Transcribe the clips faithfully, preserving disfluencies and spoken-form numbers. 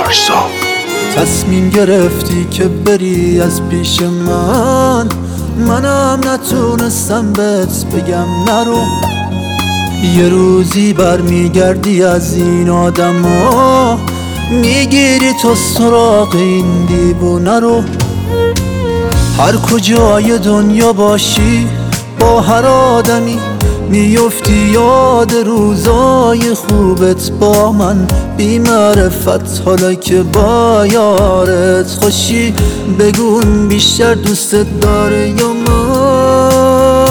فرزاد. تصمیم گرفتی که بری از پیش من، منم نتونستم بهت بگم نرو. یه روزی برمیگردی از این آدم ها، میگیری تو سراغ این دیوونه رو. هر کجای دنیا باشی با هر آدمی، میفتی یاد روزای خوبت با من. بی معرفت حالا که با یارت خوشی، بگون بیشتر دوستت داره یا من؟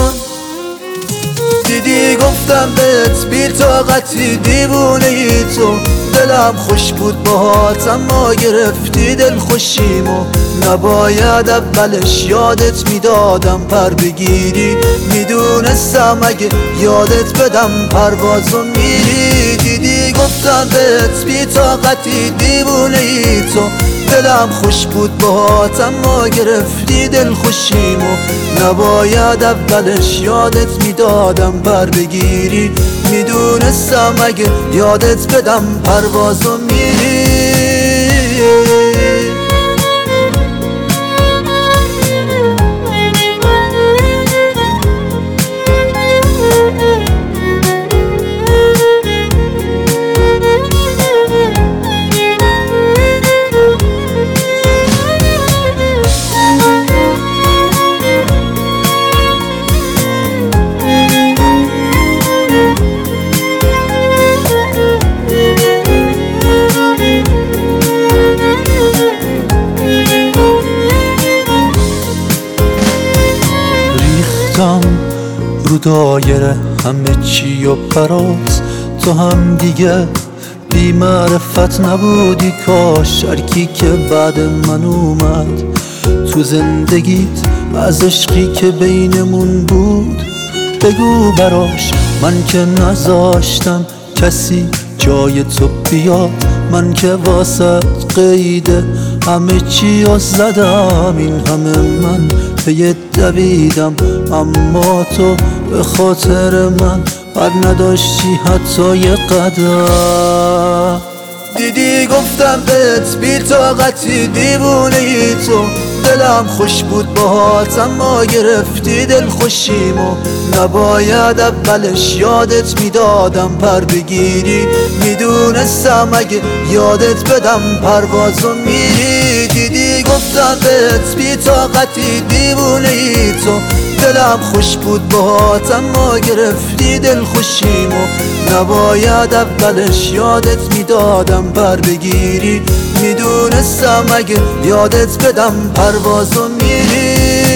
دیدی گفتم بهت بی طاقتی دیوونه ای تو، دلم خوش بود باهات اما گرفتی دل خوشیمو. نباید اولش یادت میدادم پر بگیری، میدونستم اگه یادت بدم پروازو میری. دیدی گفتم بهت بی طاقتی دیوونه ای تو، دلم خوش بود باهات اما گرفتی دل خوشیمو. نباید اولش یادت میدادم پر بگیری، میدونستم اگه یادت بدم پروازو میری. رو دایره همه چی و برات، تو هم دیگه بی معرفت نبودی. کاش هرکی که بعد من اومد تو زندگیت از عشقی که بینمون بود بگو براش. من که نذاشتم کسی جای تو بیاد، من که واسه قیده همه چی رو زدم. این همه من پی دویدم اما تو به خاطر من بر نداشتی حتی یه قدم. دیدی گفتم بهت بی طاقتی دیوونه ای تو، دلم خوش بود باهات اما گرفتی دل خوشیمو. نباید اولش یادت میدادم پر بگیری، میدونستم اگه یادت بدم پروازو میری. دیدی گفتم بهت بی طاقتی دیوونه ای تو، دلم خوش بود باهات اما گرفتی دل خوشیمو. نباید اولش یادت میدادم پر بگیری، میدونستم اگه یادت بدم پروازو میری.